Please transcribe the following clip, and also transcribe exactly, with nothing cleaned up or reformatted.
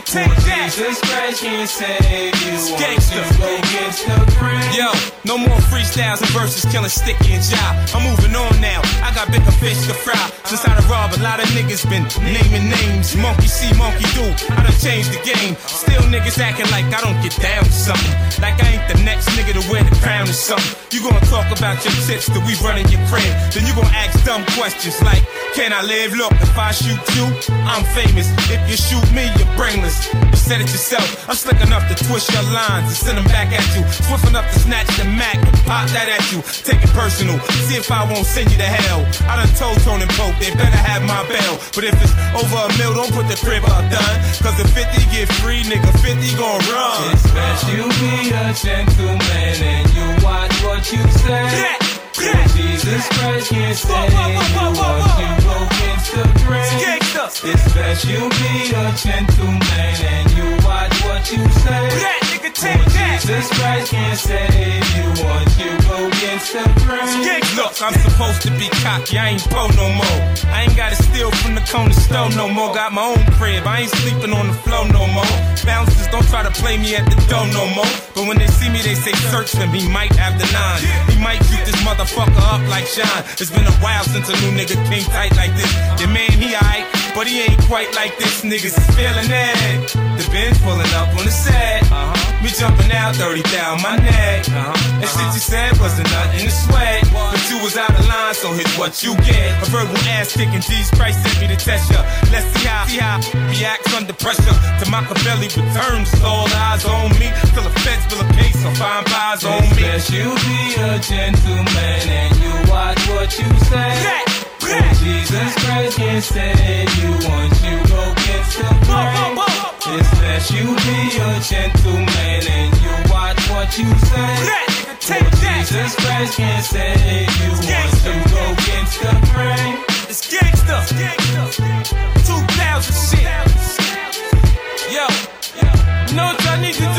take that. Jesus Christ can't save you. Gangsta. Go against the grain. Yo, no more freestyles and verses killing Sticky and Job. I'm moving on now. I got bigger fish to fry. Since I done robbed, a lot of niggas been naming names. Monkey see, monkey do. I done changed the game. Still niggas acting like I don't get down to something. Like I ain't the next nigga to wear the crown or something. You gonna talk about your tips till we run in your crib. Then you gonna ask dumb questions like, can I live? Look, if I shoot you, I'm famous. If you shoot me, you're brainless. You said it yourself. I'm slick enough to twist your lines and send them back at you. Swift enough to snatch the Mac and pop that at you. Take it personal. See if I won't send you to hell. I done told Tone and Pope they better have my bail. But if it's over a mil, don't put the crib up, done. Cause if fifty get free, nigga, fifty gon' run. It's best you be a gentleman and you watch what you say. Yeah. Yeah. Jesus Christ can't save you once you go against the grain. It's best you be a gentleman and you watch what you say. That nigga take that. Jesus Christ can't save you once you go against the grain. Look, I'm supposed to be cocky, I ain't pro no more. I ain't gotta steal from the corner store no more. Got my own crib, I ain't sleeping on the floor no more. Bouncers don't try to play me at the door no more. But when they see me, they say search him, he might have the nine. He might shoot this motherfucker up like Shine. It's been a while since a new nigga came tight like this. Your man, he aight, but he ain't quite like this. Niggas is feeling it. The Benz pulling up on the set. Uh-huh. Me jumping out, thirty down my neck. Uh-huh. That shit you said wasn't nothing to sweat. But you was out of line, so here's what you get. A verbal ass kicking, Jesus Christ sent me to test ya. Let's see how, see how reacts under pressure. To Machiavelli returns, all eyes on me. Till the feds bill a case, so fine pies on me. It's best you be a gentleman and you watch what you say. Yeah. Oh, Jesus Christ can't save you once you go against the grain. It's best you be a gentleman and you watch what you say. Take oh, that. Jesus Christ can't save you once you go against the grain. It's gangsta. two thousand shit. Yo, you know what I need to do?